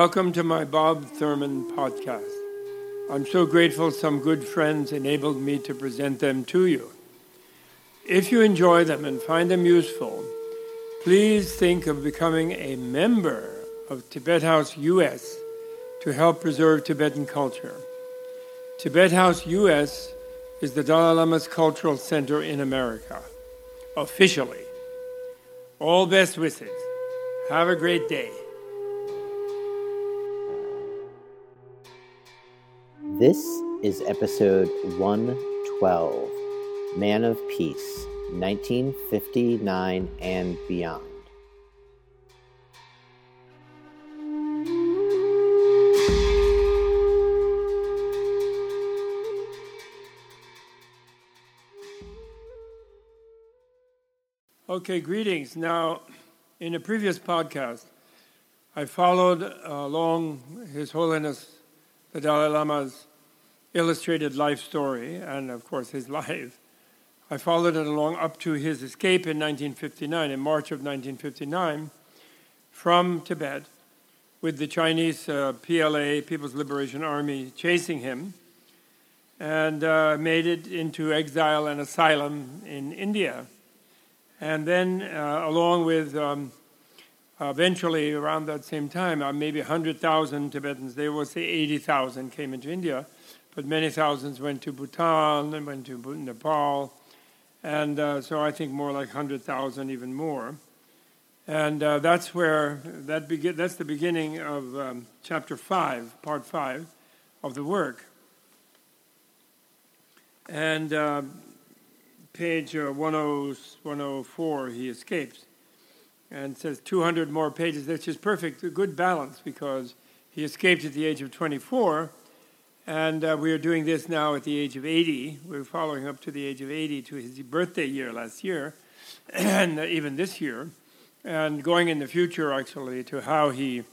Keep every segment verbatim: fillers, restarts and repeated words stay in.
Welcome to my Bob Thurman podcast. I'm so grateful some good friends enabled me to present them to you. If you enjoy them and find them useful, please think of becoming a member of Tibet House U S to help preserve Tibetan culture. Tibet House U S is the Dalai Lama's cultural center in America, officially. All best wishes. Have a great day. This is episode one twelve, Man of Peace, nineteen fifty-nine and Beyond. Okay, greetings. Now, in a previous podcast, I followed along His Holiness the Dalai Lama's illustrated life story, and of course his life. I followed it along up to his escape in nineteen fifty-nine, in March of nineteen fifty-nine, from Tibet, with the Chinese uh, P L A, People's Liberation Army, chasing him, and uh, made it into exile and asylum in India. And then, uh, along with, um, eventually around that same time, uh, maybe one hundred thousand Tibetans, they will say eighty thousand came into India, but many thousands went to Bhutan and went to Nepal, and uh, so I think more like one hundred thousand, even more. And uh, that's where, that begin, that's the beginning of um, chapter five, part five of the work. And uh, page uh, one oh four, he escapes, and says two hundred more pages, which is perfect, a good balance, because he escaped at the age of twenty-four, and uh, we are doing this now at the age of eighty. We're following up to the age of eighty, to his birthday year last year, and uh, even this year, and going in the future, actually, to how he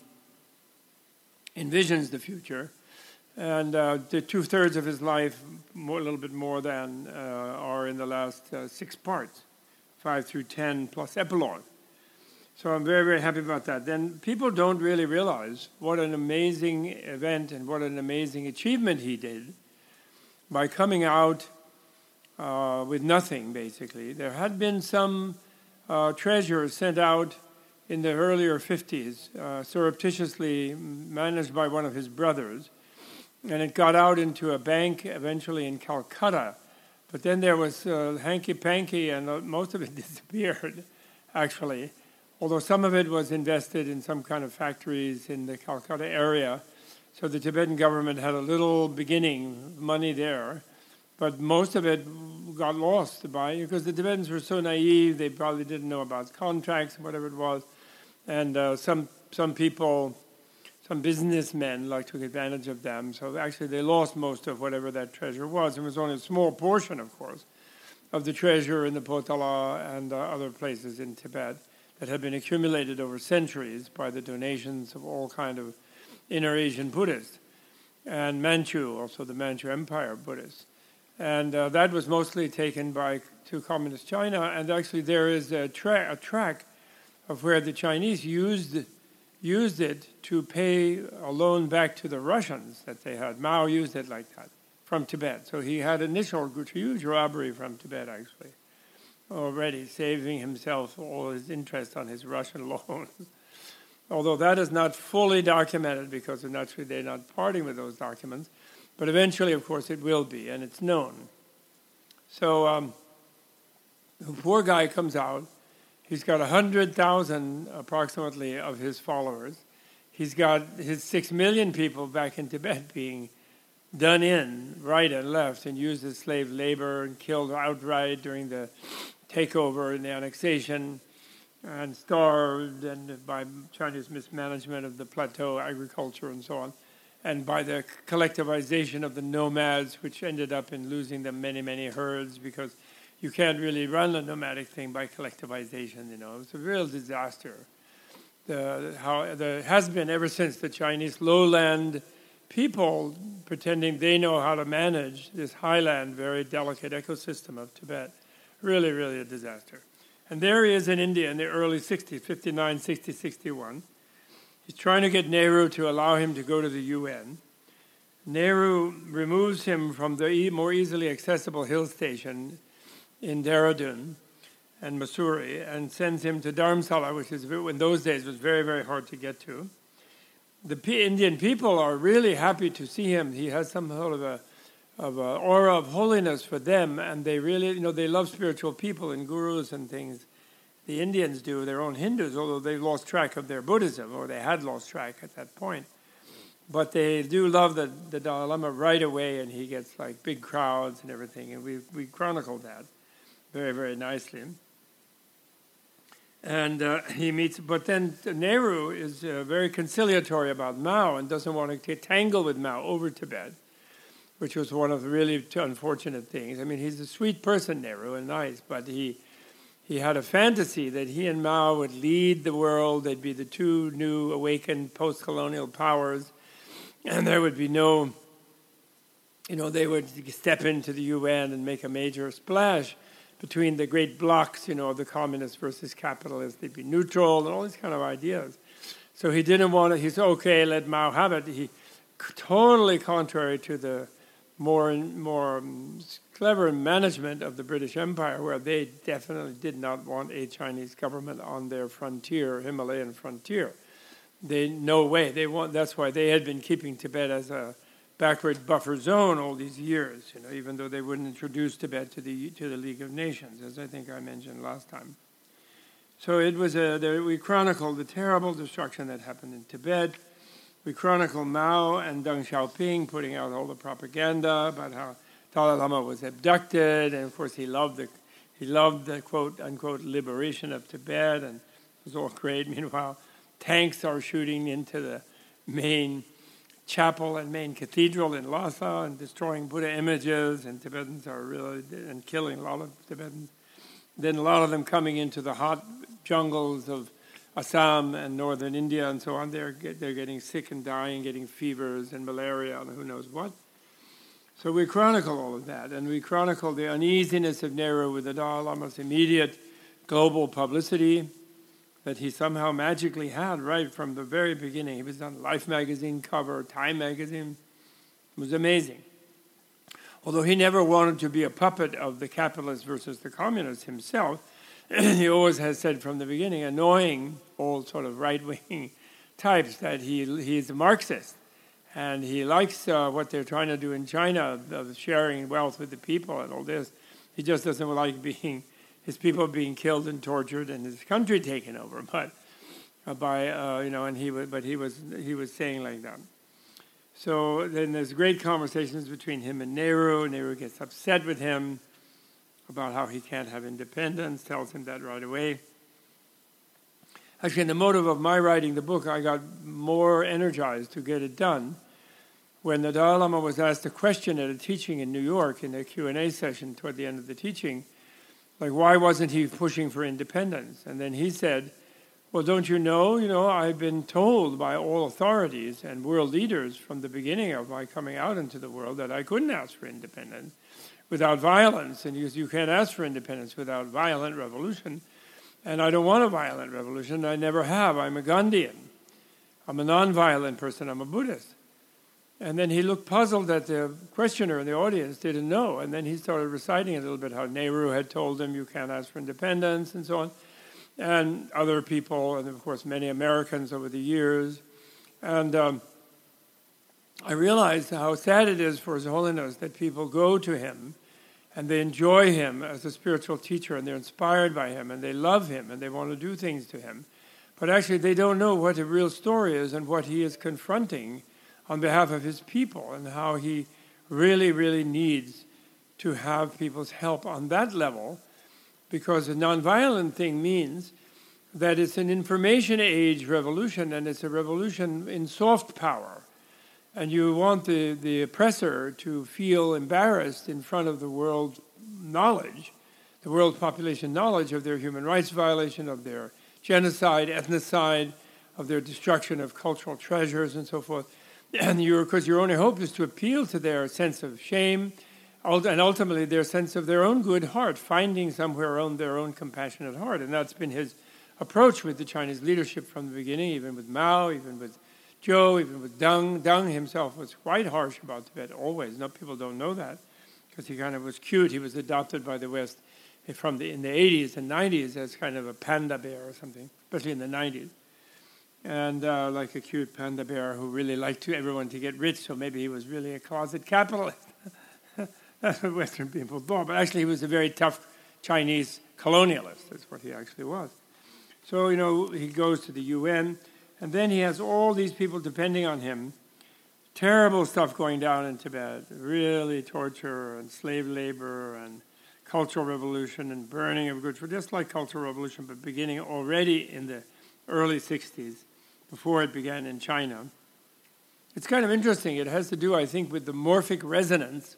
envisions the future. And uh, the two-thirds of his life, more, a little bit more than, uh, are in the last uh, six parts, five through ten, plus epilogue. So I'm very, very happy about that. Then people don't really realize what an amazing event and what an amazing achievement he did by coming out uh, with nothing, basically. There had been some uh, treasure sent out in the earlier fifties, uh, surreptitiously managed by one of his brothers, and it got out into a bank eventually in Calcutta. But then there was uh, hanky-panky, and uh, most of it disappeared, actually. Although some of it was invested in some kind of factories in the Calcutta area. So the Tibetan government had a little beginning money there. But most of it got lost by, because the Tibetans were so naive, they probably didn't know about contracts, whatever it was. And uh, some some people, some businessmen like took advantage of them. So actually they lost most of whatever that treasure was. It was only a small portion, of course, of the treasure in the Potala and uh, other places in Tibet that had been accumulated over centuries by the donations of all kind of inner Asian Buddhists, and Manchu, also the Manchu Empire Buddhists. And uh, that was mostly taken by to communist China, and actually there is a, tra- a track of where the Chinese used, used it to pay a loan back to the Russians that they had. Mao used it like that, from Tibet. So he had initial huge robbery from Tibet, actually, already, saving himself all his interest on his Russian loans. Although that is not fully documented, because naturally they're not parting with those documents. But eventually, of course, it will be, and it's known. So um, the poor guy comes out. He's got one hundred thousand, approximately, of his followers. He's got his six million people back in Tibet being done in right and left and used as slave labor and killed outright during the takeover and the annexation, and starved, and by Chinese mismanagement of the plateau agriculture and so on, and by the collectivization of the nomads, which ended up in losing them many, many herds, because you can't really run a nomadic thing by collectivization, you know. It's a real disaster. The, how there has been ever since the Chinese lowland people pretending they know how to manage this highland, very delicate ecosystem of Tibet. Really, really a disaster. And there he is in India in the early sixties, fifty-nine, sixty, sixty-one. He's trying to get Nehru to allow him to go to the U N. Nehru removes him from the more easily accessible hill station in Dehradun and Mussoorie and sends him to Dharamsala, which is, in those days was very, very hard to get to. The P- Indian people are really happy to see him. He has some sort of a of a aura of holiness for them, and they really, you know, they love spiritual people and gurus and things. The Indians do, their own Hindus, although they've lost track of their Buddhism, or they had lost track at that point. But they do love the, the Dalai Lama right away, and he gets like big crowds and everything, and we we chronicled that very, very nicely. And uh, he meets, but then Nehru is uh, very conciliatory about Mao and doesn't want to get tangled with Mao over Tibet, which was one of the really unfortunate things. I mean, he's a sweet person, Nehru, and nice, but he he had a fantasy that he and Mao would lead the world. They'd be the two new awakened post-colonial powers, and there would be no, you know, they would step into the U N and make a major splash between the great blocks, you know, the communists versus capitalists. They'd be neutral and all these kind of ideas. So he didn't want to, he said, okay, let Mao have it. He, totally contrary to the more more clever management of the British Empire, where they definitely did not want a Chinese government on their frontier, Himalayan frontier. They, no way. They want, that's why they had been keeping Tibet as a backward buffer zone all these years, you know, even though they wouldn't introduce Tibet to the to the League of Nations, as I think I mentioned last time. So it was a, the, we chronicled the terrible destruction that happened in Tibet. We chronicle Mao and Deng Xiaoping putting out all the propaganda about how Dalai Lama was abducted, and of course he loved the he loved the quote unquote liberation of Tibet, and it was all great. Meanwhile, tanks are shooting into the main chapel and main cathedral in Lhasa and destroying Buddha images, and Tibetans are really and killing a lot of Tibetans. Then a lot of them coming into the hot jungles of Assam and northern India and so on. They're they're getting sick and dying, getting fevers and malaria and who knows what. So we chronicle all of that, and we chronicle the uneasiness of Nehru with the Dalai Lama's immediate global publicity that he somehow magically had right from the very beginning. He was on Life magazine cover, Time magazine. It was amazing. Although he never wanted to be a puppet of the capitalists versus the communists himself, he always has said from the beginning, annoying old sort of right-wing types, that he he's a Marxist. And he likes uh, what they're trying to do in China, of sharing wealth with the people and all this. He just doesn't like being his people being killed and tortured and his country taken over. But uh, by uh, you know, and he was, but he was he was saying like that. So then there's great conversations between him and Nehru. Nehru gets upset with him about how he can't have independence, tells him that right away. Actually, in the motive of my writing the book, I got more energized to get it done when the Dalai Lama was asked a question at a teaching in New York in a Q and A session toward the end of the teaching, like, why wasn't he pushing for independence? And then he said, well, don't you know, you know, I've been told by all authorities and world leaders from the beginning of my coming out into the world that I couldn't ask for independence without violence, and you, you can't ask for independence without violent revolution. And I don't want a violent revolution. I never have. I'm a Gandhian. I'm a non-violent person. I'm a Buddhist. And then he looked puzzled that the questioner in the audience didn't know. And then he started reciting a little bit how Nehru had told him you can't ask for independence and so on. And other people, and of course many Americans over the years. And um, I realized how sad it is for His Holiness that people go to him and they enjoy him as a spiritual teacher, and they're inspired by him, and they love him, and they want to do things to him. But actually they don't know what the real story is and what he is confronting on behalf of his people, and how he really, really needs to have people's help on that level, because a nonviolent thing means that it's an information age revolution, and it's a revolution in soft power. And you want the, the oppressor to feel embarrassed in front of the world knowledge, the world population knowledge of their human rights violation, of their genocide, ethnocide, of their destruction of cultural treasures and so forth. And your, because your only hope is to appeal to their sense of shame and ultimately their sense of their own good heart, finding somewhere around their own compassionate heart. And that's been his approach with the Chinese leadership from the beginning, even with Mao, even with Zhou, even with Deng. Deng himself was quite harsh about Tibet, always. No, people don't know that, because he kind of was cute. He was adopted by the West from the, in the eighties and nineties as kind of a panda bear or something, especially in the nineties. And uh, like a cute panda bear who really liked to, everyone to get rich, so maybe he was really a closet capitalist. That's what Western people thought. But actually he was a very tough Chinese colonialist. That's what he actually was. So, you know, he goes to the U N, and then he has all these people depending on him. Terrible stuff going down in Tibet. Really torture and slave labor and Cultural Revolution and burning of goods, just like Cultural Revolution, but beginning already in the early sixties, before it began in China. It's kind of interesting. It has to do, I think, with the morphic resonance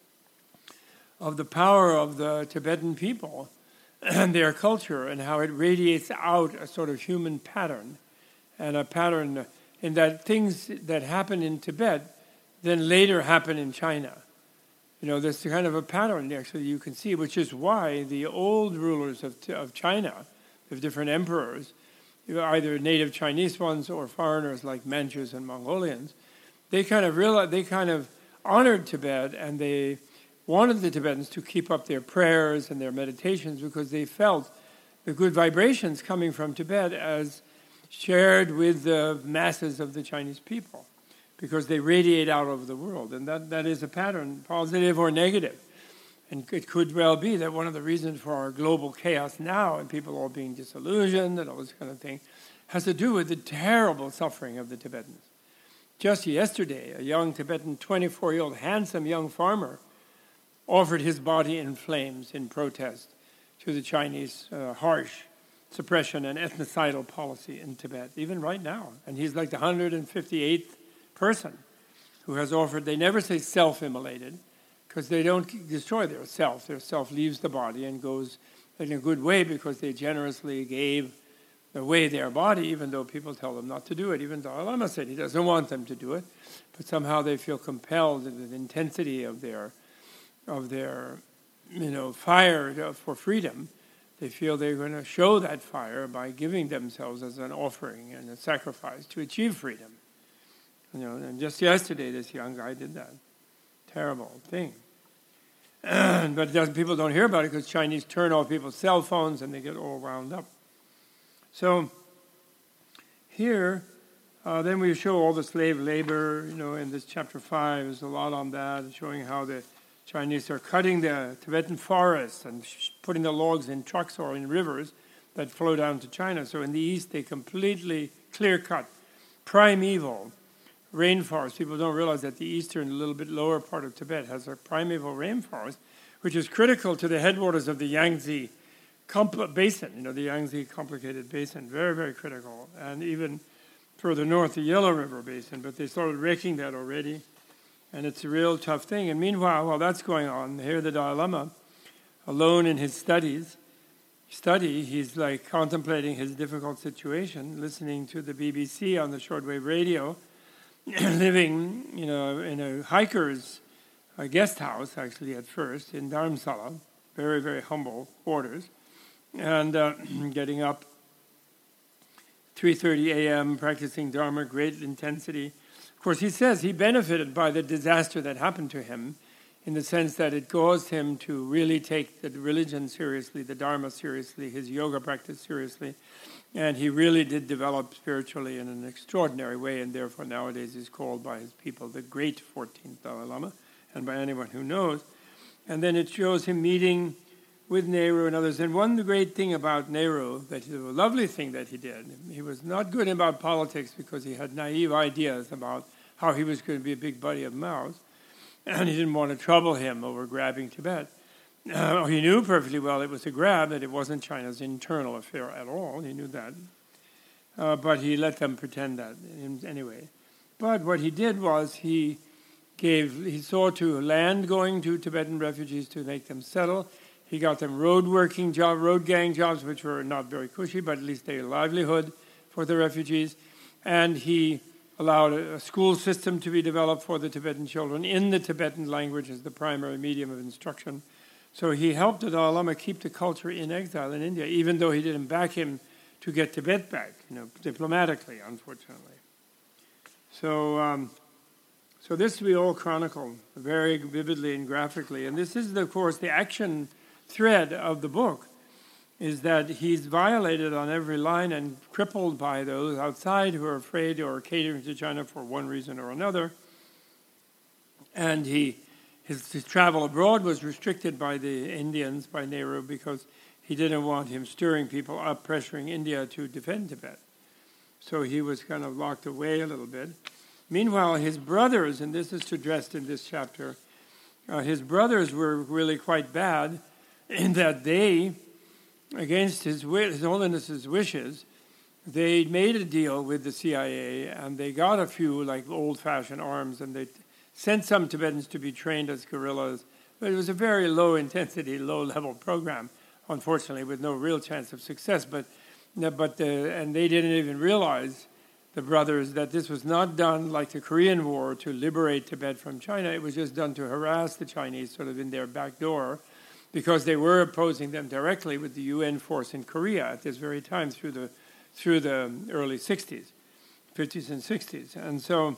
of the power of the Tibetan people and their culture, and how it radiates out a sort of human pattern, and a pattern in that things that happen in Tibet then later happen in China. You know, there's kind of a pattern actually you can see, which is why the old rulers of of China, of different emperors, either native Chinese ones or foreigners like Manchus and Mongolians, they kind of realized, they kind of honored Tibet, and they wanted the Tibetans to keep up their prayers and their meditations because they felt the good vibrations coming from Tibet as shared with the masses of the Chinese people, because they radiate out over the world. And that, that is a pattern, positive or negative. And it could well be that one of the reasons for our global chaos now, and people all being disillusioned and all this kind of thing, has to do with the terrible suffering of the Tibetans. Just yesterday, a young Tibetan, twenty-four-year-old handsome young farmer offered his body in flames in protest to the Chinese uh, harsh suppression and ethnocidal policy in Tibet, even right now. And he's like the one hundred fifty-eighth person who has offered, they never say self-immolated, because they don't destroy their self. Their self leaves the body and goes in a good way because they generously gave away their body, even though people tell them not to do it. Even Dalai Lama said he doesn't want them to do it, but somehow they feel compelled in the intensity of their, of their, you know, fire for freedom. They feel they're going to show that fire by giving themselves as an offering and a sacrifice to achieve freedom. You know, and just yesterday, this young guy did that. Terrible thing. But people don't hear about it because Chinese turn off people's cell phones and they get all wound up. So here, uh, then we show all the slave labor, you know, in this chapter five. There's a lot on that, showing how the Chinese are cutting the Tibetan forests and putting the logs in trucks or in rivers that flow down to China. So in the east, they completely clear-cut primeval rainforest. People don't realize that the eastern, a little bit lower part of Tibet has a primeval rainforest, which is critical to the headwaters of the Yangtze compl- basin, you know, the Yangtze complicated basin, very, very critical. And even further north, the Yellow River basin, but they started raking that already, and it's a real tough thing. And meanwhile, while that's going on, here the Dalai Lama, alone in his studies, study, he's like contemplating his difficult situation, listening to the B B C on the shortwave radio, living, you know, in a hiker's a guest house, actually, at first, in Dharamsala, very, very humble quarters, and uh, getting up three thirty a.m., practicing Dharma, great intensity. Of course, he says he benefited by the disaster that happened to him, in the sense that it caused him to really take the religion seriously, the Dharma seriously, his yoga practice seriously, and he really did develop spiritually in an extraordinary way, and therefore nowadays he's called by his people the great fourteenth Dalai Lama, and by anyone who knows. And then it shows him meeting with Nehru and others. And one great thing about Nehru, that the lovely thing that he did, he was not good about politics because he had naive ideas about how he was going to be a big buddy of Mao's, and he didn't want to trouble him over grabbing Tibet. Uh, he knew perfectly well it was a grab, that it wasn't China's internal affair at all. He knew that. Uh, but he let them pretend that anyway. But what he did was he gave, he saw to land going to Tibetan refugees to make them settle. He got them road working job, road gang jobs, which were not very cushy, but at least they had a livelihood for the refugees. And he allowed a, a school system to be developed for the Tibetan children in the Tibetan language as the primary medium of instruction. So he helped the Dalai Lama keep the culture in exile in India, even though he didn't back him to get Tibet back, you know, diplomatically, unfortunately. So, um, so this we all chronicle very vividly and graphically. And this is, of course, the action thread of the book, is that he's violated on every line and crippled by those outside who are afraid or catering to China for one reason or another. And he, his, his travel abroad was restricted by the Indians, by Nehru, because he didn't want him stirring people up, pressuring India to defend Tibet. So he was kind of locked away a little bit. Meanwhile, his brothers, and this is addressed in this chapter, uh, his brothers were really quite bad in that they, against his, his Holiness's wishes, they made a deal with the C I A, and they got a few like old-fashioned arms, and they sent some Tibetans to be trained as guerrillas. But it was a very low-intensity, low-level program, unfortunately, with no real chance of success. But, but the, and they didn't even realize, the brothers, that this was not done like the Korean War to liberate Tibet from China. It was just done to harass the Chinese sort of in their back door, because they were opposing them directly with the U N force in Korea at this very time through the through the early sixties, fifties and sixties. And so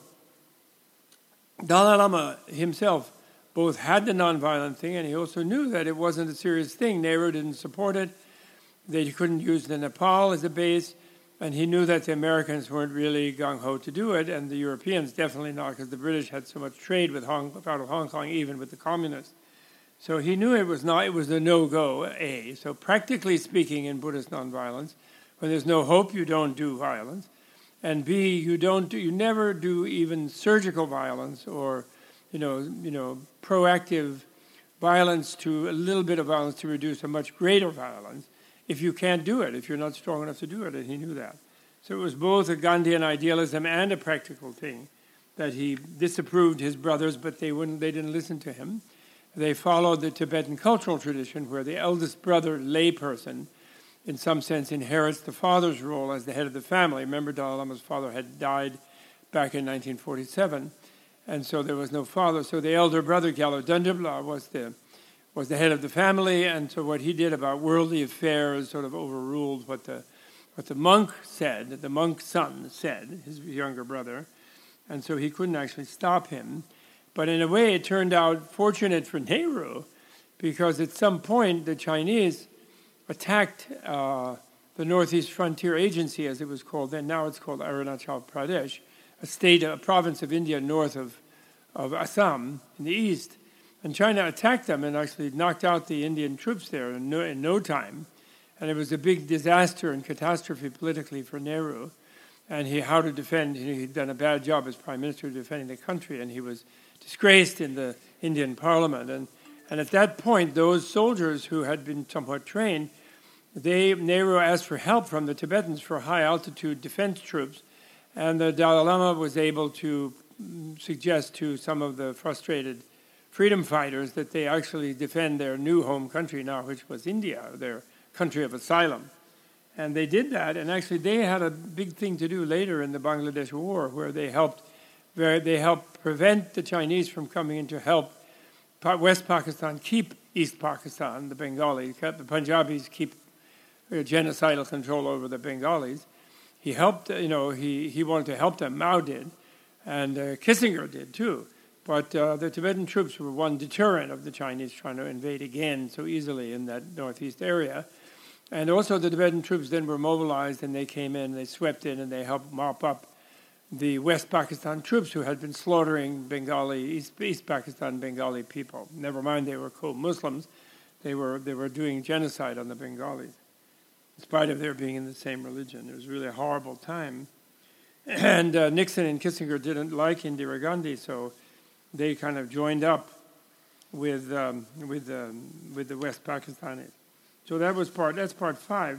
Dalai Lama himself both had the nonviolent thing, and he also knew that it wasn't a serious thing. Nehru didn't support it. They couldn't use the Nepal as a base, and he knew that the Americans weren't really gung-ho to do it, and the Europeans definitely not, because the British had so much trade with Hong, out of Hong Kong, even with the communists. So he knew it was not, it was a no-go, A. So practically speaking, in Buddhist nonviolence, when there's no hope, you don't do violence. And B, you don't do, you never do even surgical violence or, you know, you know, proactive violence to a little bit of violence to reduce a much greater violence if you can't do it, if you're not strong enough to do it, and he knew that. So it was both a Gandhian idealism and a practical thing that he disapproved his brothers, but they wouldn't, they didn't listen to him. They followed the Tibetan cultural tradition where the eldest brother, layperson, in some sense inherits the father's role as the head of the family. Remember, Dalai Lama's father had died back in nineteen forty-seven, and so there was no father. So the elder brother, Gyalo Dundabla, was the, was the head of the family, and so what he did about worldly affairs sort of overruled what the, what the monk said, the monk's son said, his younger brother, and so he couldn't actually stop him. But in a way, it turned out fortunate for Nehru, because at some point the Chinese attacked uh, the Northeast Frontier Agency, as it was called then. Now it's called Arunachal Pradesh, a state, a province of India north of, of Assam in the east. And China attacked them and actually knocked out the Indian troops there in no, in no time. And it was a big disaster and catastrophe politically for Nehru. And he, how to defend, he'd done a bad job as prime minister defending the country, and he was disgraced in the Indian parliament. And, and at that point, those soldiers who had been somewhat trained, they, Nehru asked for help from the Tibetans for high-altitude defense troops, and the Dalai Lama was able to suggest to some of the frustrated freedom fighters that they actually defend their new home country now, which was India, their country of asylum. And they did that, and actually they had a big thing to do later in the Bangladesh War, where they helped where they helped prevent the Chinese from coming in to help West Pakistan keep East Pakistan, the Bengalis, the Punjabis keep genocidal control over the Bengalis. He helped, you know, he, he wanted to help them, Mao did, and uh, Kissinger did too. But uh, the Tibetan troops were one deterrent of the Chinese trying to invade again so easily in that northeast area. And also the Tibetan troops then were mobilized, and they came in, they swept in, and they helped mop up the West Pakistan troops who had been slaughtering Bengali, East, East Pakistan Bengali people. Never mind they were co-Muslims, they were, they were doing genocide on the Bengalis, in spite of their being in the same religion. It was really a horrible time. And uh, Nixon and Kissinger didn't like Indira Gandhi, so they kind of joined up with, um, with, um, with the West Pakistanis. So that was part, that's part five.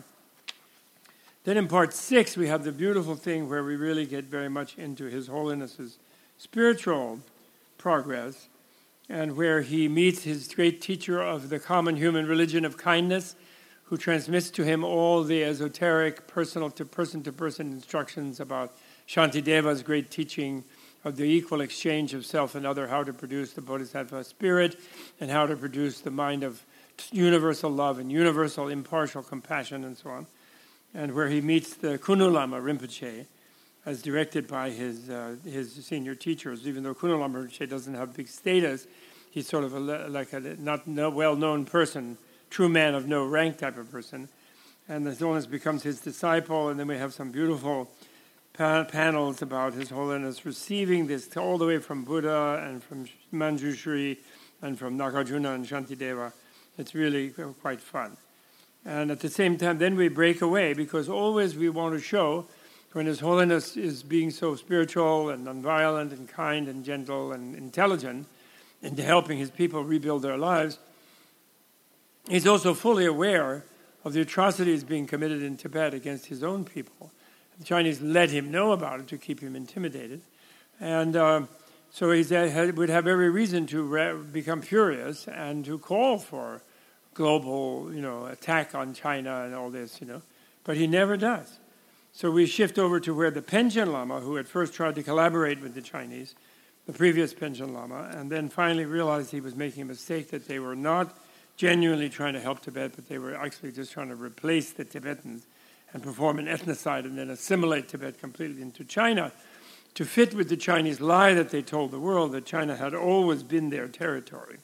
Then in part six, we have the beautiful thing where we really get very much into His Holiness's spiritual progress, and where he meets his great teacher of the common human religion of kindness, who transmits to him all the esoteric personal to person-to-person instructions about Shantideva's great teaching of the equal exchange of self and other, how to produce the bodhisattva spirit, and how to produce the mind of universal love and universal impartial compassion and so on. and where he meets the Kuno Lama Rinpoche, as directed by his uh, his senior teachers. Even though Kuno Lama Rinpoche doesn't have big status, he's sort of a, like a not no, well-known person, true man of no rank type of person. And His Holiness becomes his disciple, and then we have some beautiful pa- panels about His Holiness receiving this all the way from Buddha and from Manjushri and from Nagarjuna and Shantideva. It's really quite fun. And at the same time, then we break away, because always we want to show when His Holiness is being so spiritual and nonviolent and kind and gentle and intelligent into helping his people rebuild their lives, he's also fully aware of the atrocities being committed in Tibet against his own people. The Chinese let him know about it to keep him intimidated. And uh, so he would have every reason to re- become furious and to call for global, you know, attack on China and all this, you know. But he never does. So we shift over to where the Panchen Lama, who had first tried to collaborate with the Chinese, the previous Panchen Lama, and then finally realized he was making a mistake, that they were not genuinely trying to help Tibet, but they were actually just trying to replace the Tibetans and perform an ethnocide and then assimilate Tibet completely into China to fit with the Chinese lie that they told the world that China had always been their territory.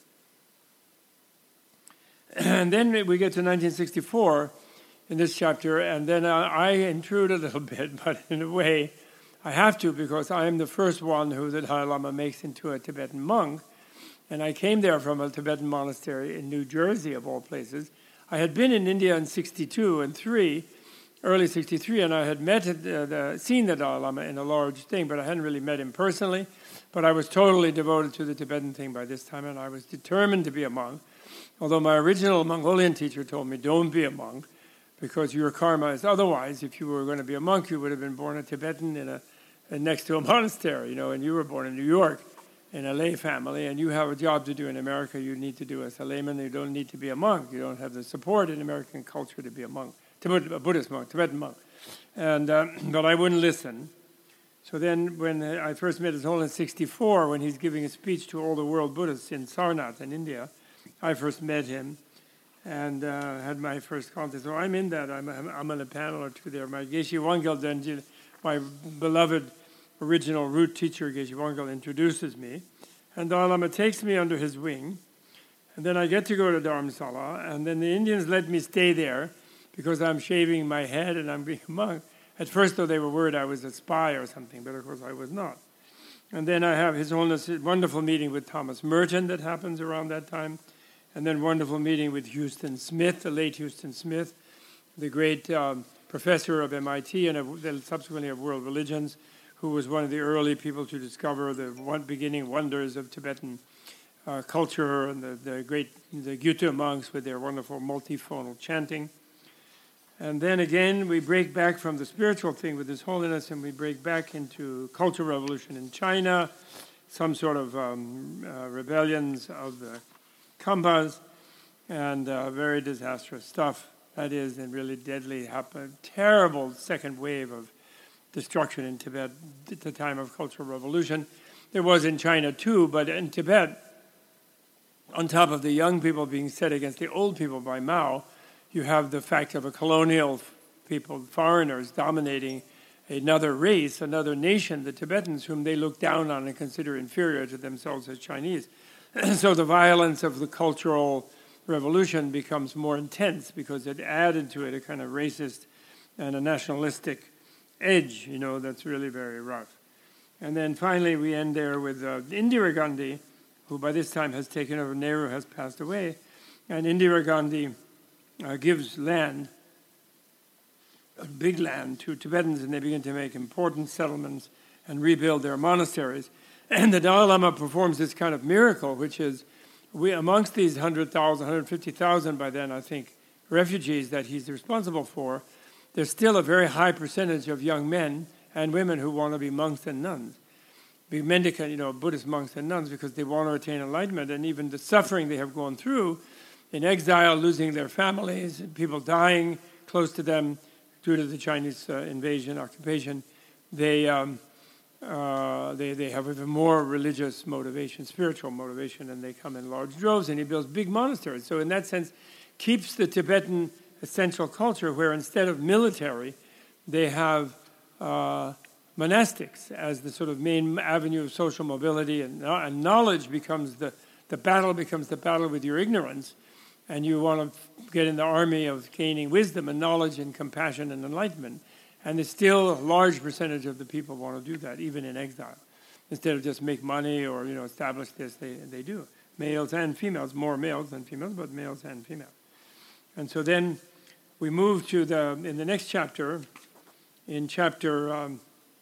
And then we get to nineteen sixty-four in this chapter, and then I, I intrude a little bit, but in a way I have to, because I am the first one who the Dalai Lama makes into a Tibetan monk. And I came there from a Tibetan monastery in New Jersey, of all places. I had been in India in sixty-two and three, early sixty-three, and I had met, uh, the, seen the Dalai Lama in a large thing, but I hadn't really met him personally. But I was totally devoted to the Tibetan thing by this time, and I was determined to be a monk. Although my original Mongolian teacher told me, don't be a monk, because your karma is otherwise. If you were going to be a monk, you would have been born a Tibetan in a, next to a monastery, you know, and you were born in New York in a lay family, and you have a job to do in America you need to do as a layman. You don't need to be a monk. You don't have the support in American culture to be a monk, a Buddhist monk, Tibetan monk. And uh, but I wouldn't listen. So then when I first met His Holiness in sixty-four, when he's giving a speech to all the world Buddhists in Sarnath in India, I first met him and uh, had my first contact. So I'm in that. I'm, I'm on a panel or two there. My Geshe Wangyal Denjil, my beloved original root teacher, Geshe Wangyal, introduces me, and Dalai Lama takes me under his wing, and then I get to go to Dharamsala, and then the Indians let me stay there because I'm shaving my head and I'm being a monk. At first, though, they were worried I was a spy or something, but of course I was not. And then I have His Holiness' wonderful meeting with Thomas Merton that happens around that time, and then wonderful meeting with Houston Smith, the late Houston Smith, the great um, professor of M I T and of, subsequently of world religions, who was one of the early people to discover the one beginning wonders of Tibetan uh, culture, and the, the great the Gyuto monks with their wonderful multiphonal chanting. And then again, we break back from the spiritual thing with His Holiness, and we break back into Cultural Revolution in China, some sort of um, uh, rebellions of the Khampas, and uh, very disastrous stuff. That is, and really deadly, happened. Terrible second wave of destruction in Tibet at the time of Cultural Revolution. There was in China too, but in Tibet, on top of the young people being set against the old people by Mao, you have the fact of a colonial people, foreigners, dominating another race, another nation, the Tibetans, whom they look down on and consider inferior to themselves as Chinese. So the violence of the Cultural Revolution becomes more intense because it added to it a kind of racist and a nationalistic edge, you know, that's really very rough. And then finally we end there with uh, Indira Gandhi, who by this time has taken over. Nehru has passed away, and Indira Gandhi uh, gives land, a big land, to Tibetans, and they begin to make important settlements and rebuild their monasteries. And the Dalai Lama performs this kind of miracle, which is, we amongst these one hundred thousand, one hundred fifty thousand by then, I think, refugees that he's responsible for, there's still a very high percentage of young men and women who want to be monks and nuns, be mendicant, you know, Buddhist monks and nuns, because they want to attain enlightenment. And even the suffering they have gone through in exile, losing their families, people dying close to them due to the Chinese uh, invasion, occupation, they, um, uh, they they have even more religious motivation, spiritual motivation, and they come in large droves, and he builds big monasteries. So in that sense, keeps the Tibetan essential culture where instead of military, they have uh, monastics as the sort of main avenue of social mobility, and, and knowledge becomes the, the battle becomes the battle with your ignorance, and you want to get in the army of gaining wisdom and knowledge and compassion and enlightenment. And there's still a large percentage of the people want to do that, even in exile. Instead of just make money or, you know, establish this, they, they do. Males and females, more males than females, but males and females. And so then we move to the, in the next chapter, in chapter um,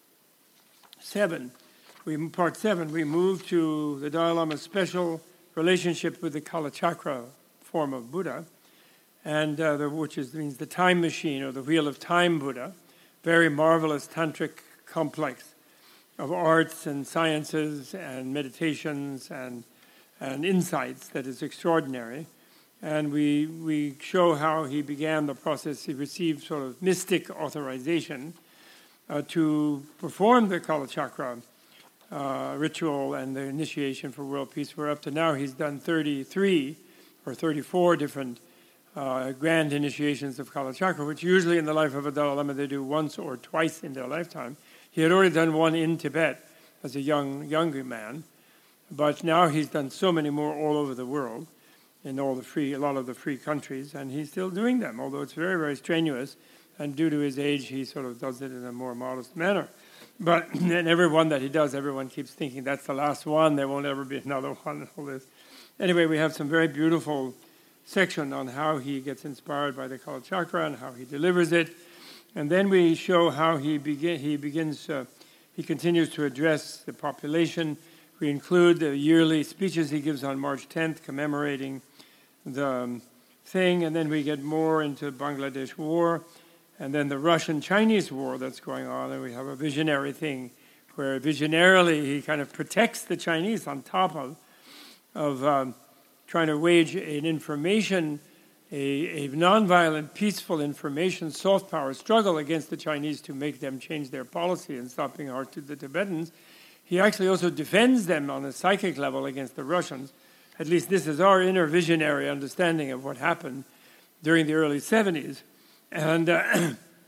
seven, we, part seven, we move to the Dalai Lama's special relationship with the Kalachakra form of Buddha, and uh, the, which is, means the time machine or the wheel of time Buddha, very marvelous tantric complex of arts and sciences and meditations and and insights that is extraordinary. And we we show how he began the process. He received sort of mystic authorization uh, to perform the Kalachakra uh, ritual and the initiation for world peace. Where up to now he's done thirty-three or thirty-four different uh, grand initiations of Kalachakra, which usually in the life of a Dalai Lama they do once or twice in their lifetime. He had already done one in Tibet as a young younger man, but now he's done so many more all over the world, in all the free, a lot of the free countries, and he's still doing them, although it's very, very strenuous, and due to his age, he sort of does it in a more modest manner. But and every one that he does, everyone keeps thinking, that's the last one, there won't ever be another one, and all this. Anyway, we have some very beautiful section on how he gets inspired by the Kalachakra and how he delivers it. And then we show how he, begin, he begins, uh, he continues to address the population. We include the yearly speeches he gives on March tenth, commemorating the um, thing, and then we get more into Bangladesh war, and then the Russian-Chinese war that's going on, and we have a visionary thing where visionarily he kind of protects the Chinese on top of, of um, trying to wage an information, a, a nonviolent, peaceful information, soft power struggle against the Chinese to make them change their policy and stop being hard to the Tibetans. He actually also defends them on a psychic level against the Russians. At least this is our inner visionary understanding of what happened during the early seventies. And uh,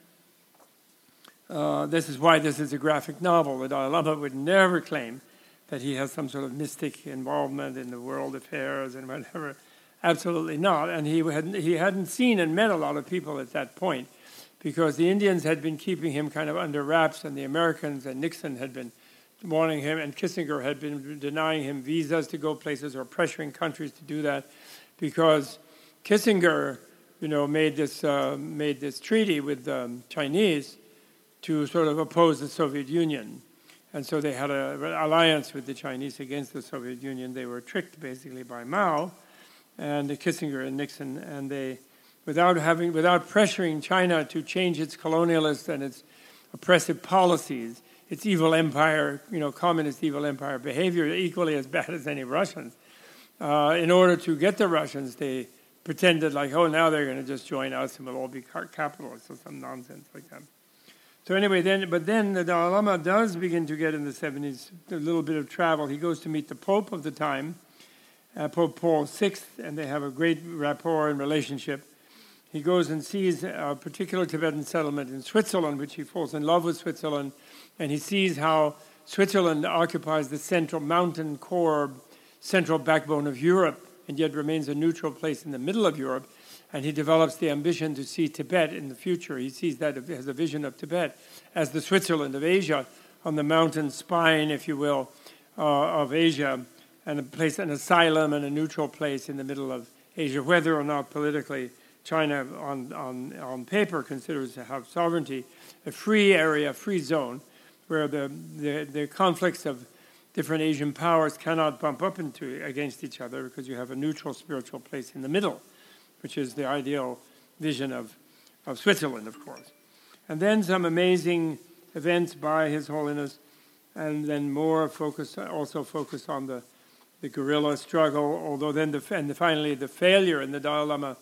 uh, this is why this is a graphic novel. The Dalai Lama would never claim that he has some sort of mystic involvement in the world affairs and whatever. Absolutely not. And he hadn't, he hadn't seen and met a lot of people at that point because the Indians had been keeping him kind of under wraps, and the Americans and Nixon had been wanting him, and Kissinger had been denying him visas to go places or pressuring countries to do that, because Kissinger, you know, made this uh, made this treaty with the um, Chinese to sort of oppose the Soviet Union, and so they had an alliance with the Chinese against the Soviet Union. They were tricked basically by Mao and Kissinger and Nixon, and they, without having, without pressuring China to change its colonialist and its oppressive policies, its evil empire, you know, communist evil empire behavior, equally as bad as any Russians. Uh, in order to get the Russians, they pretended like, oh, now they're going to just join us and we'll all be capitalists or some nonsense like that. So anyway, then, but then the Dalai Lama does begin to get in the seventies a little bit of travel. He goes to meet the Pope of the time, uh, Pope Paul the Sixth, and they have a great rapport and relationship. He goes and sees a particular Tibetan settlement in Switzerland, which he falls in love with Switzerland, and he sees how Switzerland occupies the central mountain core, central backbone of Europe, and yet remains a neutral place in the middle of Europe. And he develops the ambition to see Tibet in the future. He sees that as a vision of Tibet as the Switzerland of Asia, on the mountain spine, if you will, uh, of Asia, and a place, an asylum and a neutral place in the middle of Asia, whether or not politically China on, on, on paper considers to have sovereignty, a free area, a free zone, where the, the, the conflicts of different Asian powers cannot bump up into against each other because you have a neutral spiritual place in the middle, which is the ideal vision of, of Switzerland, of course. And then some amazing events by His Holiness, and then more focus, also focus on the, the guerrilla struggle, although then the, and the, finally the failure in the Dalai Lama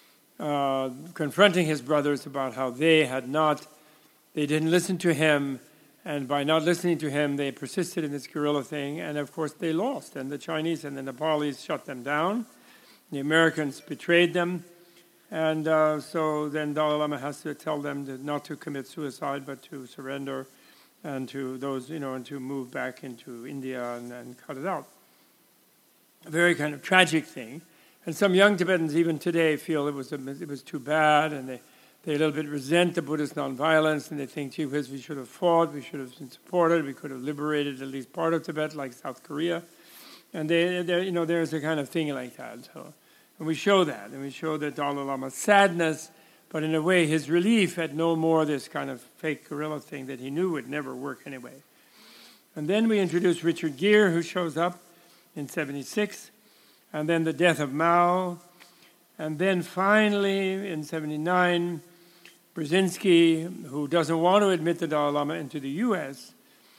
uh, confronting his brothers about how they had not, they didn't listen to him, and by not listening to him, they persisted in this guerrilla thing, and of course they lost, and the Chinese and the Nepalis shut them down. The Americans betrayed them, And uh, so then Dalai Lama has to tell them to not to commit suicide, but to surrender, and to those, you know, and to move back into India and, and cut it out. A very kind of tragic thing. And some young Tibetans even today feel it was a, it was too bad, and they, they a little bit resent the Buddhist nonviolence, and they think, gee whiz, we should have fought, we should have been supported, we could have liberated at least part of Tibet, like South Korea. And they, you know, there's a kind of thing like that. So, and we show that, and we show the Dalai Lama's sadness, but in a way his relief at no more this kind of fake guerrilla thing that he knew would never work anyway. And then we introduce Richard Gere, who shows up in seventy-six, and then the death of Mao, and then finally in seventy-nine, Brzezinski, who doesn't want to admit the Dalai Lama into the U S,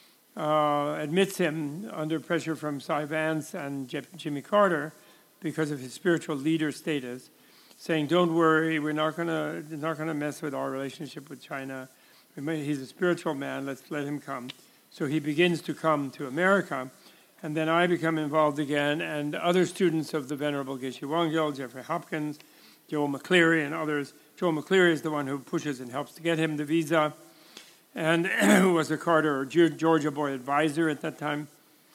uh, admits him under pressure from Cy Vance and J- Jimmy Carter because of his spiritual leader status, saying, don't worry, we're not going to not going to mess with our relationship with China. He's a spiritual man, let's let him come. So he begins to come to America, and then I become involved again, and other students of the Venerable Geshe Wangyal, Jeffrey Hopkins, Joel McCleary, and others. Joel McCleary is the one who pushes and helps to get him the visa, and who was a Carter or Georgia Boy advisor at that time.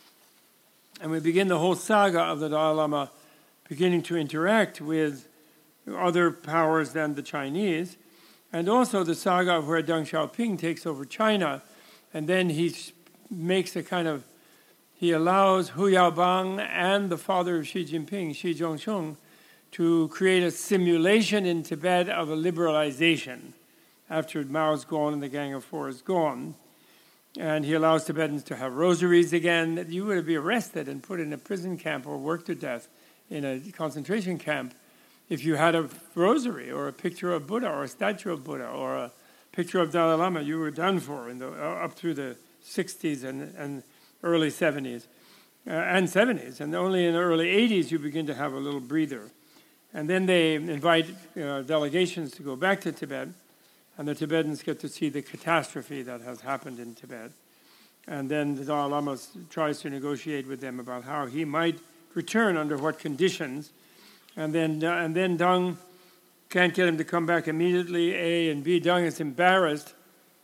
And we begin the whole saga of the Dalai Lama beginning to interact with other powers than the Chinese, and also the saga of where Deng Xiaoping takes over China, and then he makes a kind of, he allows Hu Yaobang and the father of Xi Jinping, Xi Zhongxun, to create a simulation in Tibet of a liberalization after Mao's gone and the Gang of Four is gone. And he allows Tibetans to have rosaries again. You would be arrested and put in a prison camp or worked to death in a concentration camp if you had a rosary or a picture of Buddha or a statue of Buddha or a picture of Dalai Lama. You were done for in the, uh, up through the sixties and, and early seventies uh, and seventies. And only in the early eighties you begin to have a little breather. And then they invite uh, delegations to go back to Tibet, and the Tibetans get to see the catastrophe that has happened in Tibet. And then the Dalai Lama tries to negotiate with them about how he might return, under what conditions. And then uh, and then Deng can't get him to come back immediately, A, and B, Deng is embarrassed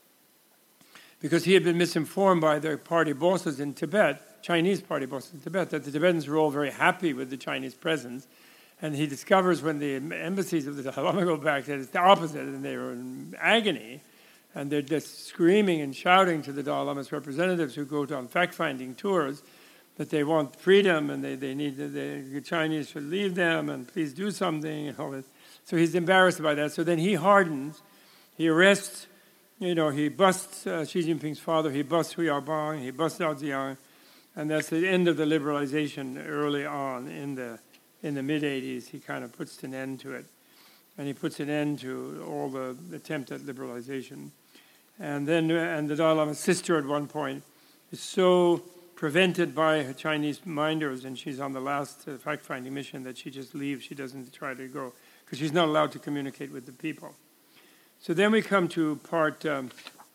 because he had been misinformed by the party bosses in Tibet, Chinese party bosses in Tibet, that the Tibetans were all very happy with the Chinese presence. And he discovers when the embassies of the Dalai Lama go back that it's the opposite, and they were in agony. And they're just screaming and shouting to the Dalai Lama's representatives who go on fact-finding tours that they want freedom and they, they need the, the Chinese should leave them and please do something and all that. So he's embarrassed by that. So then he hardens. He arrests, you know, he busts uh, Xi Jinping's father, he busts Hu Yaobang, he busts Liao Ziyang, and that's the end of the liberalization early on in the in the mid-eighties. He kind of puts an end to it. And he puts an end to all the attempt at liberalization. And then, and the Dalai Lama's sister at one point is so prevented by her Chinese minders, and she's on the last uh, fact-finding mission, that she just leaves. She doesn't try to go, because she's not allowed to communicate with the people. So then we come to part um,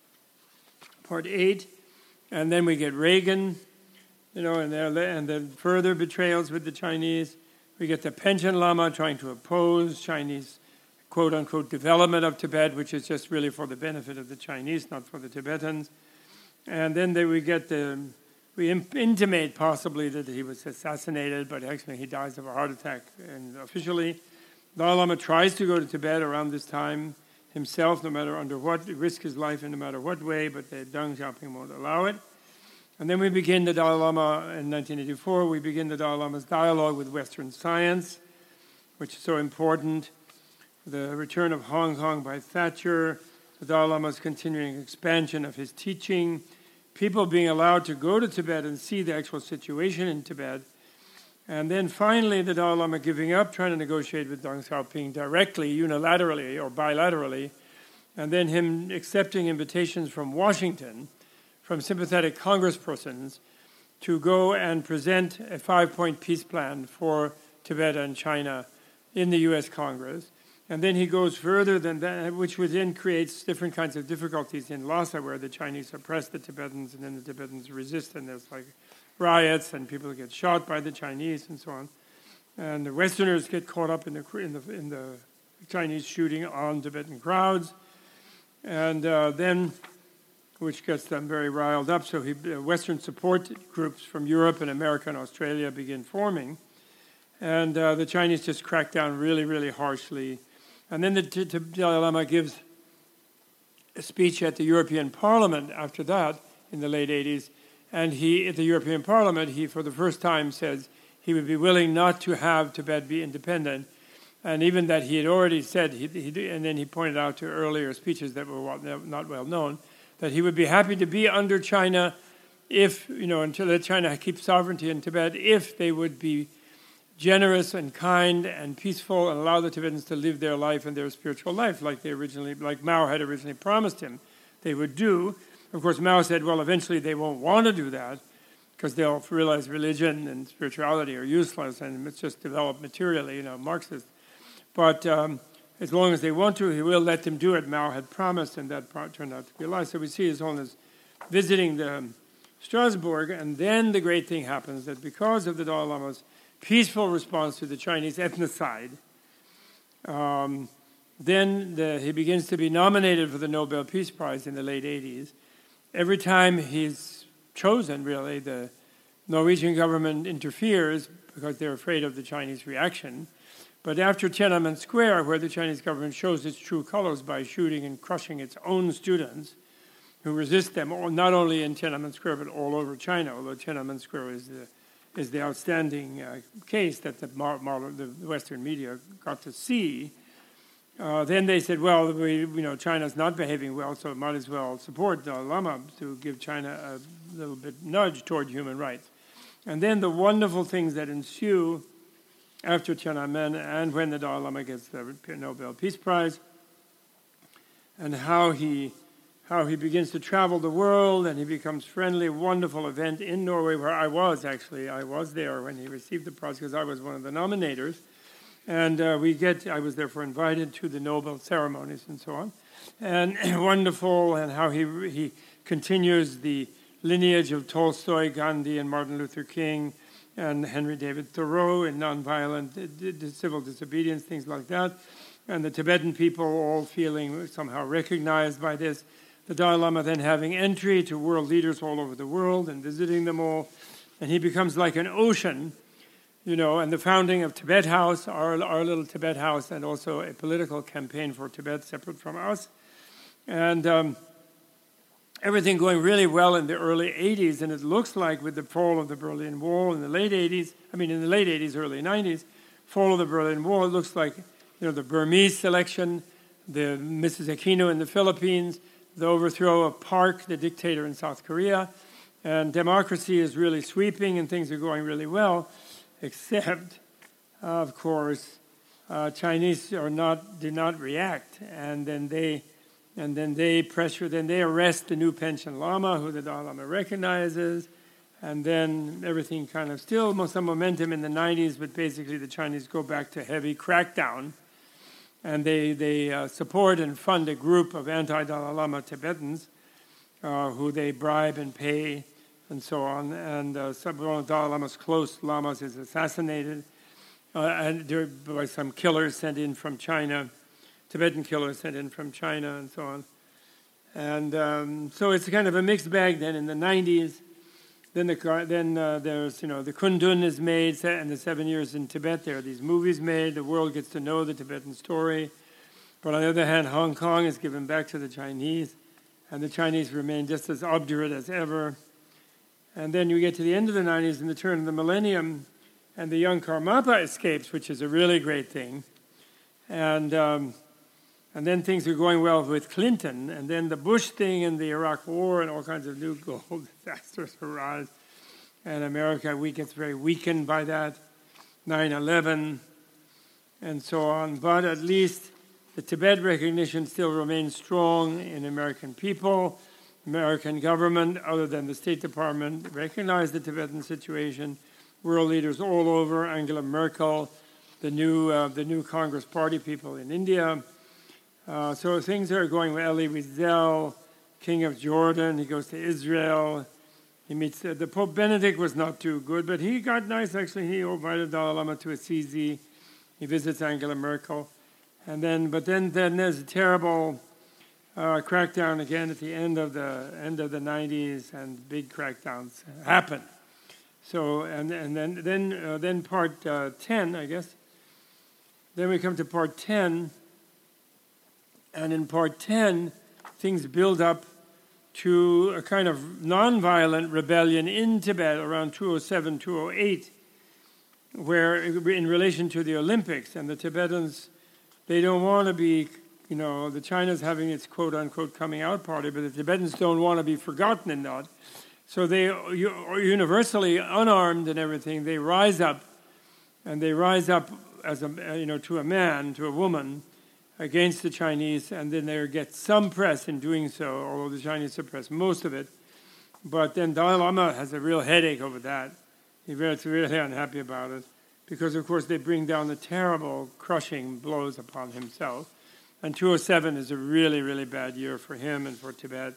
part eight, and then we get Reagan, you know, and, and then further betrayals with the Chinese. We get the Panchen Lama trying to oppose Chinese quote-unquote development of Tibet, which is just really for the benefit of the Chinese, not for the Tibetans. And then they, we get the, we intimate possibly that he was assassinated, but actually he dies of a heart attack. And officially, Dalai Lama tries to go to Tibet around this time himself, no matter under what, risk his life in no matter what way, but the Deng Xiaoping won't allow it. And then we begin the Dalai Lama in nineteen eighty-four. We begin the Dalai Lama's dialogue with Western science, which is so important. The return of Hong Kong by Thatcher, the Dalai Lama's continuing expansion of his teaching, people being allowed to go to Tibet and see the actual situation in Tibet. And then finally, the Dalai Lama giving up, trying to negotiate with Deng Xiaoping directly, unilaterally, or bilaterally, and then him accepting invitations from Washington, from sympathetic congresspersons, to go and present a five-point peace plan for Tibet and China in the U S Congress. And then he goes further than that, which then creates different kinds of difficulties in Lhasa, where the Chinese suppress the Tibetans, and then the Tibetans resist, and there's like riots, and people get shot by the Chinese, and so on. And the Westerners get caught up in the in the in the Chinese shooting on Tibetan crowds, and uh, then, which gets them very riled up. So he, uh, Western support groups from Europe and America and Australia begin forming, and uh, the Chinese just crack down really, really harshly. And then the t- t- Dalai Lama gives a speech at the European Parliament after that in the late eighties, and he, at the European Parliament, he for the first time says he would be willing not to have Tibet be independent, and even that he had already said, he, he, and then he pointed out to earlier speeches that were not well known, that he would be happy to be under China if, you know, until let China keep sovereignty in Tibet, if they would be generous and kind and peaceful and allow the Tibetans to live their life and their spiritual life like they originally, like Mao had originally promised him they would do. Of course, Mao said, well, eventually they won't want to do that because they'll realize religion and spirituality are useless and it's just developed materially, you know, Marxist. But um, as long as they want to, he will let them do it. Mao had promised, and that turned out to be a lie. So we see His Holiness visiting the Strasbourg, and then the great thing happens that because of the Dalai Lama's peaceful response to the Chinese ethnocide, um, then the, he begins to be nominated for the Nobel Peace Prize in the late eighties. Every time he's chosen, really, the Norwegian government interferes because they're afraid of the Chinese reaction. But after Tiananmen Square, where the Chinese government shows its true colors by shooting and crushing its own students who resist them, not only in Tiananmen Square, but all over China, although Tiananmen Square is the is the outstanding uh, case that the, mar- mar- the Western media got to see. Uh, then they said, well, we, you know, China's not behaving well, so it might as well support Dalai Lama to give China a little bit nudge toward human rights. And then the wonderful things that ensue after Tiananmen and when the Dalai Lama gets the Nobel Peace Prize, and how he how he begins to travel the world, and he becomes friendly, wonderful event in Norway, where I was, actually. I was there when he received the prize, because I was one of the nominators. And uh, we get, I was therefore invited to the Nobel ceremonies and so on. And wonderful, and how he he continues the lineage of Tolstoy, Gandhi, and Martin Luther King, and Henry David Thoreau in nonviolent civil disobedience, things like that. And the Tibetan people all feeling somehow recognized by this. The Dalai Lama then having entry to world leaders all over the world and visiting them all. And he becomes like an ocean, you know, and the founding of Tibet House, our, our little Tibet House, and also a political campaign for Tibet separate from us. And um, everything going really well in the early eighties, and it looks like with the fall of the Berlin Wall in the late eighties, I mean in the late eighties, early nineties, fall of the Berlin Wall, it looks like, you know, the Burmese selection, the Missus Aquino in the Philippines, the overthrow of Park, the dictator in South Korea, and democracy is really sweeping and things are going really well, except, uh, of course, uh, Chinese are not do not react, and then they and then they pressure, then they arrest the new Panchen Lama, who the Dalai Lama recognizes, and then everything kind of still some momentum in the nineties, but basically the Chinese go back to heavy crackdown. And they, they uh, support and fund a group of anti-Dalai Lama Tibetans uh, who they bribe and pay and so on. And uh, some one of Dalai Lama's close lamas is assassinated uh, and by some killers sent in from China, Tibetan killers sent in from China and so on. And um, so it's kind of a mixed bag then in the nineties. Then the then uh, there's, you know, the Kundun is made, and the seven years in Tibet, there are these movies made. The world gets to know the Tibetan story. But on the other hand, Hong Kong is given back to the Chinese, and the Chinese remain just as obdurate as ever. And then you get to the end of the nineties and the turn of the millennium, and the young Karmapa escapes, which is a really great thing. And um, and then things are going well with Clinton, and then the Bush thing and the Iraq War and all kinds of new global disasters arise. And America we gets very weakened by that, nine eleven, and so on. But at least the Tibet recognition still remains strong in American people. American government, other than the State Department, recognize the Tibetan situation. World leaders all over, Angela Merkel, the new uh, the new Congress Party people in India. Uh, so things are going well. Elie Wiesel, King of Jordan, he goes to Israel. He meets, uh, the Pope Benedict was not too good, but he got nice actually. He invited Dalai Lama to Assisi. He visits Angela Merkel. And then, but then, then there's a terrible uh, crackdown again at the end of the end of the nineties, and big crackdowns happen. So, and and then then uh, then part uh, ten, I guess. Then we come to part ten, and in part ten, things build up to a kind of nonviolent rebellion in Tibet around two oh seven, two oh eight, where in relation to the Olympics, and the Tibetans, they don't want to be, you know, the China's having its quote-unquote coming out party, but the Tibetans don't want to be forgotten in that. So they, universally unarmed and everything, they rise up, and they rise up as a, you know, to a man, to a woman, against the Chinese, and then they get some press in doing so, although the Chinese suppress most of it. But then Dalai Lama has a real headache over that. He's really unhappy about it, because, of course, they bring down the terrible, crushing blows upon himself. And two oh seven is a really, really bad year for him and for Tibet.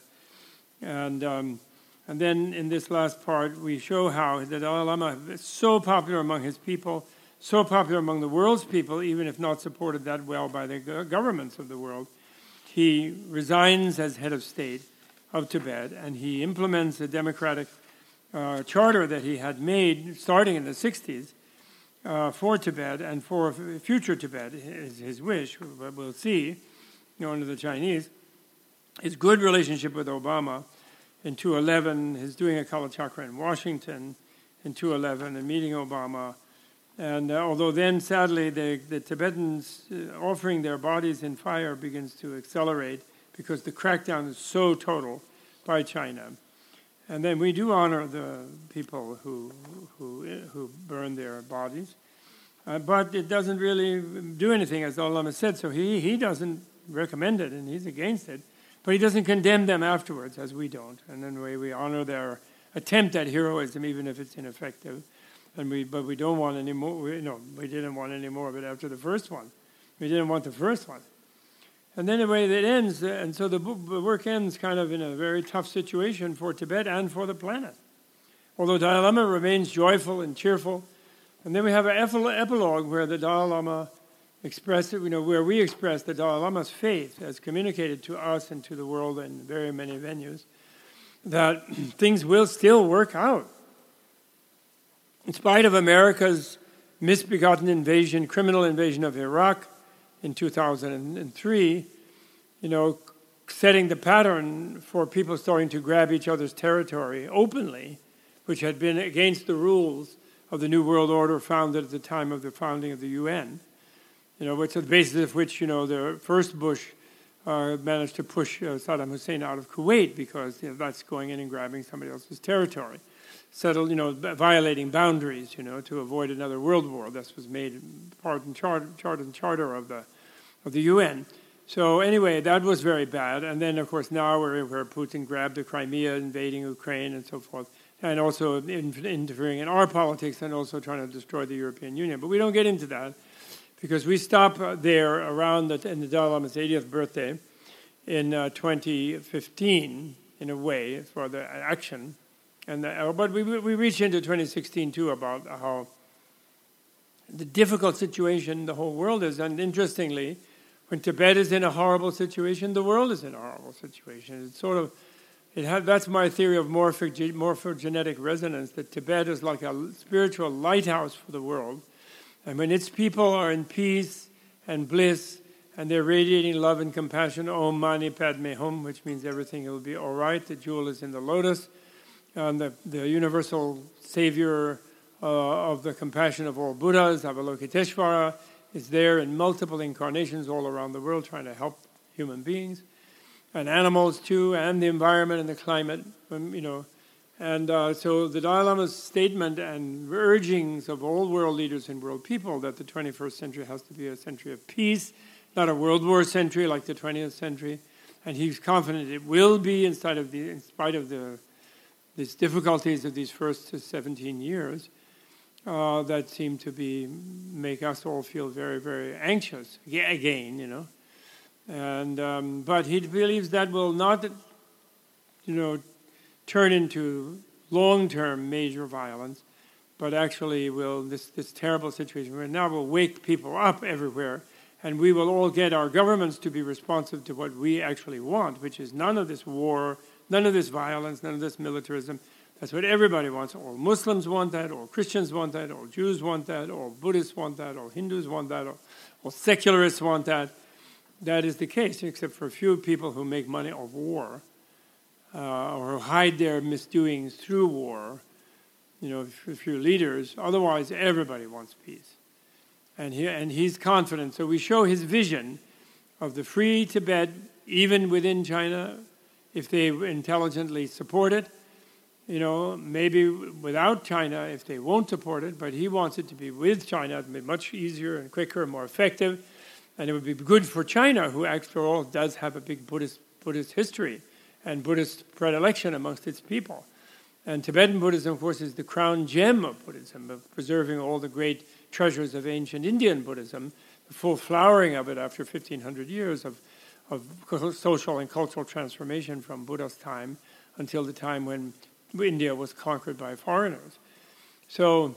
And um, and then in this last part, we show how the Dalai Lama is so popular among his people, so popular among the world's people, even if not supported that well by the governments of the world. He resigns as head of state of Tibet, and he implements a democratic uh, charter that he had made starting in the sixties uh, for Tibet and for future Tibet, is his wish, but we'll see, you know, under the Chinese. His good relationship with Obama in two eleven, his doing a Kalachakra in Washington in two eleven and meeting Obama. And uh, although then, sadly, the, the Tibetans uh, offering their bodies in fire begins to accelerate because the crackdown is so total by China. And then we do honor the people who who who burn their bodies. Uh, but it doesn't really do anything, as Dalai Lama said. So he, he doesn't recommend it, and he's against it. But he doesn't condemn them afterwards, as we don't. And then we, we honor their attempt at heroism, even if it's ineffective. And we, but we don't want any more. We, no, we didn't want any more of it after the first one. We didn't want the first one. And then the way that ends, uh, and so the, book, the work ends kind of in a very tough situation for Tibet and for the planet. Although Dalai Lama remains joyful and cheerful. And then we have an epilogue where the Dalai Lama expressed, you know, where we express the Dalai Lama's faith as communicated to us and to the world in very many venues, that things will still work out. In spite of America's misbegotten invasion, criminal invasion of Iraq in two thousand three, you know, setting the pattern for people starting to grab each other's territory openly, which had been against the rules of the New World Order founded at the time of the founding of the U N, you know, which the basis of which, you know, the first Bush uh, managed to push uh, Saddam Hussein out of Kuwait because, you know, that's going in and grabbing somebody else's territory. Settled, you know, violating boundaries, you know, to avoid another world war. This was made part and charter, charter and charter of the of the U N. So anyway, that was very bad. And then, of course, now we're where Putin grabbed the Crimea, invading Ukraine, and so forth, and also in, interfering in our politics and also trying to destroy the European Union. But we don't get into that because we stop there around the, in the Dalai Lama's eightieth birthday in uh, twenty fifteen, in a way, for the action. And the, but we we reach into twenty sixteen too about how the difficult situation the whole world is. And interestingly, when Tibet is in a horrible situation, the world is in a horrible situation. It's sort of it has, that's my theory of morphic, morphogenetic resonance. That Tibet is like a spiritual lighthouse for the world, and when its people are in peace and bliss and they're radiating love and compassion, Om Mani Padme Hum, which means everything will be all right. The jewel is in the lotus. And the, the universal savior uh, of the compassion of all Buddhas, Avalokiteshvara, is there in multiple incarnations all around the world trying to help human beings, and animals too, and the environment and the climate, um, you know. And uh, so the Dalai Lama's statement and urgings of all world leaders and world people that the twenty-first century has to be a century of peace, not a world war century like the twentieth century, and he's confident it will be in spite of the, in spite of the these difficulties of these first seventeen years uh, that seem to be make us all feel very, very anxious again, you know. And um, but he believes that will not, you know, turn into long-term major violence, but actually will this this terrible situation right now will wake people up everywhere and we will all get our governments to be responsive to what we actually want, which is none of this war, none of this violence, none of this militarism. That's what everybody wants. All Muslims want that, all Christians want that, all Jews want that, all Buddhists want that, all Hindus want that, all, all secularists want that. That is the case, except for a few people who make money off war, uh, or hide their misdoings through war, you know, a few leaders. Otherwise, everybody wants peace. And, he, and he's confident. So we show his vision of the free Tibet, even within China, if they intelligently support it. You know, maybe without China if they won't support it, but he wants it to be with China. It would be much easier and quicker and more effective. And it would be good for China, who, after all, does have a big Buddhist, Buddhist history and Buddhist predilection amongst its people. And Tibetan Buddhism, of course, is the crown gem of Buddhism, of preserving all the great treasures of ancient Indian Buddhism, the full flowering of it after fifteen hundred years of, of social and cultural transformation from Buddha's time until the time when India was conquered by foreigners. So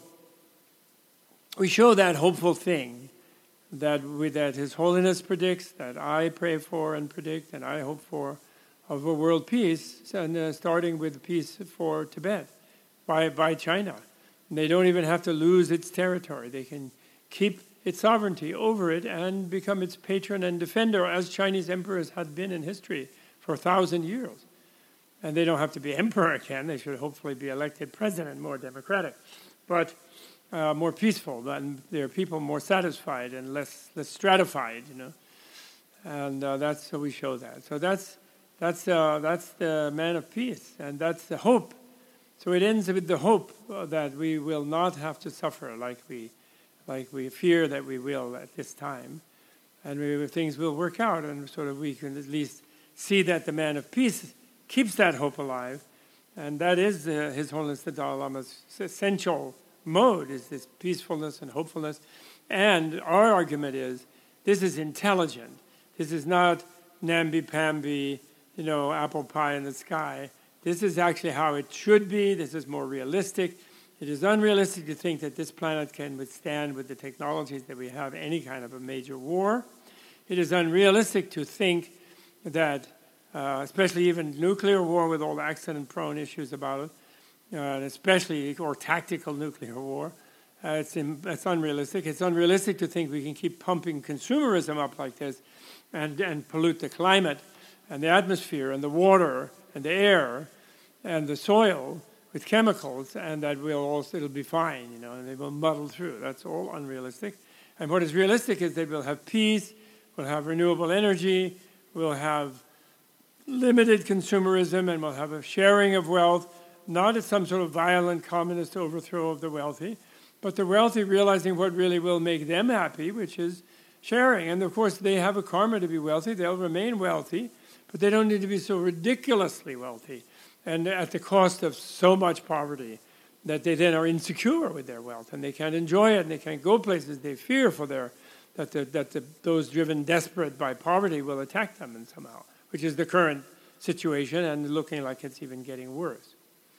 we show that hopeful thing that, we, that His Holiness predicts, that I pray for and predict, and I hope for, of a world peace, and uh, starting with peace for Tibet by, by China. And they don't even have to lose its territory. They can keep its sovereignty over it and become its patron and defender, as Chinese emperors had been in history for a thousand years. And they don't have to be emperor again. They should hopefully be elected president, more democratic, but uh, more peaceful. And their people more satisfied and less less stratified, you know. And uh, that's so we show that. So that's that's uh, that's the man of peace, and that's the hope. So it ends with the hope uh, that we will not have to suffer like we like we fear that we will at this time, and we, things will work out, and sort of we can at least see that the man of peace keeps that hope alive, and that is uh, His Holiness the Dalai Lama's essential mode, is this peacefulness and hopefulness. And our argument is, this is intelligent. This is not namby-pamby, you know, apple pie in the sky. This is actually how it should be. This is more realistic. It is unrealistic to think that this planet can withstand, with the technologies that we have, any kind of a major war. It is unrealistic to think that Uh, especially even nuclear war with all the accident-prone issues about it, uh, and especially, or tactical nuclear war. Uh, it's, in, it's unrealistic. It's unrealistic to think we can keep pumping consumerism up like this and, and pollute the climate and the atmosphere and the water and the air and the soil with chemicals, and that we'll also, it'll be fine, you know, and they will muddle through. That's all unrealistic. And what is realistic is that we'll have peace, we'll have renewable energy, we'll have limited consumerism, and we'll have a sharing of wealth, not as some sort of violent communist overthrow of the wealthy, but the wealthy realizing what really will make them happy, which is sharing. And of course, they have a karma to be wealthy. They'll remain wealthy, but they don't need to be so ridiculously wealthy and at the cost of so much poverty that they then are insecure with their wealth, and they can't enjoy it, and they can't go places. They fear for their that, the, that the, those driven desperate by poverty will attack them in somehow, which is the current situation, and looking like it's even getting worse.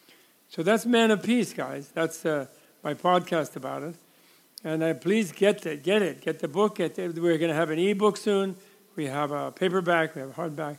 So that's Man of Peace, guys. That's uh, my podcast about it. And uh, please get it, get it, get the book. Get it. We're going to have an e-book soon. We have a paperback, we have a hardback.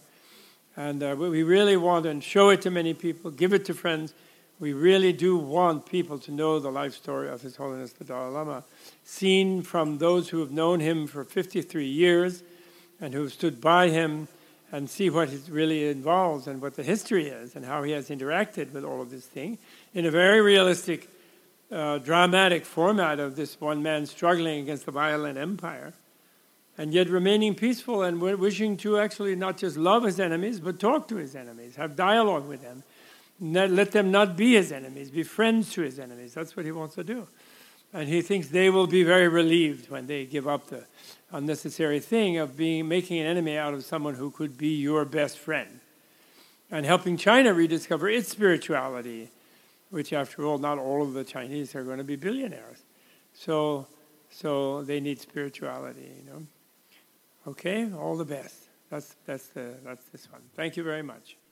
And uh, we really want to show it to many people, give it to friends. We really do want people to know the life story of His Holiness the Dalai Lama, seen from those who have known him for fifty-three years and who have stood by him, and see what it really involves and what the history is and how he has interacted with all of this thing in a very realistic, uh, dramatic format of this one man struggling against the violent empire and yet remaining peaceful and wishing to actually not just love his enemies, but talk to his enemies, have dialogue with them. Not, let them not be his enemies, be friends to his enemies. That's what he wants to do. And he thinks they will be very relieved when they give up the unnecessary thing of being making an enemy out of someone who could be your best friend. And helping China rediscover its spirituality, which, after all, not all of the Chinese are going to be billionaires. So, so they need spirituality, you know. Okay, all the best. That's that's the that's this one. Thank you very much.